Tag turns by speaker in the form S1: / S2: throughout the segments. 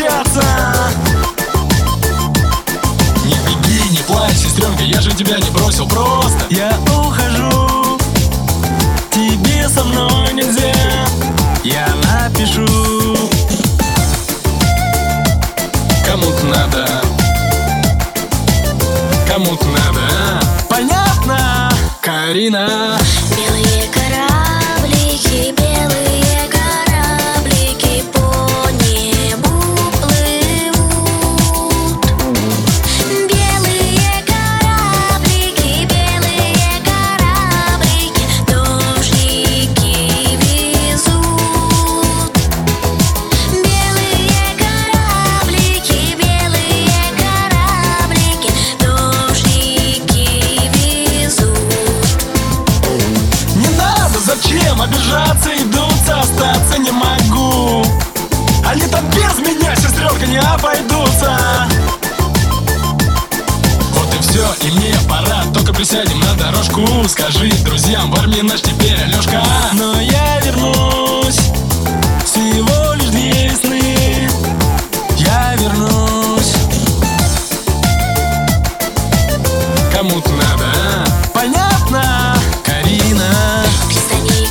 S1: общаться.
S2: Не беги, не плачь, сестренка, я же тебя не бросил просто.
S1: Я ухожу, тебе со мной нельзя. Я напишу,
S2: кому-то надо, кому-то надо.
S1: понятно,
S2: Карина.
S3: Белые кораблики, белые кораблики по небу плывут. Белые кораблики, дождики везут. Белые кораблики, дождики везут.
S1: не надо, зачем обижаться и дуться, остаться не могу. Они там без меня, сестренка, не обойдутся.
S2: Вот и все, и мне пора, только присядем на дорожку. Скажи друзьям, в армии наш теперь Алешка.
S1: Но я вернусь, всего лишь 2 весны. Я вернусь,
S2: Кому-то надо,
S1: понятно, Карина.
S3: Пристани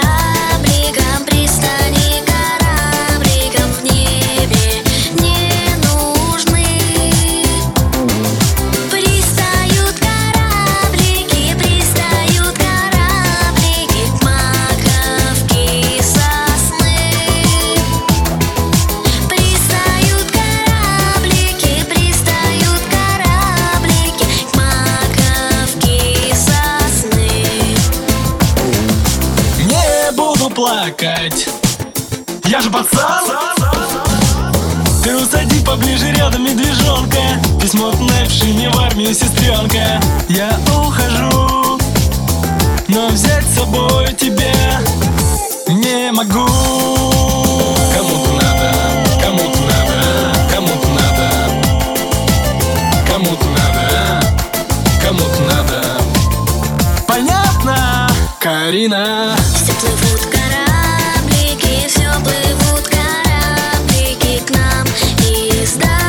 S3: корабликом, в небе не нужны. Пристают кораблики к маковке сосны. Пристают кораблики к маковке сосны.
S1: Не буду плакать, я же пацан. Ты усади поближе рядом, медвежонка. Письмо отправивший мне в армию, сестренка. Я ухожу, но взять с собой тебя не могу.
S2: кому-то надо, кому-то надо, кому-то надо, кому-то надо, кому-то надо.
S1: Понятно,
S2: Карина.
S3: Все плывут кораблики к нам издалека.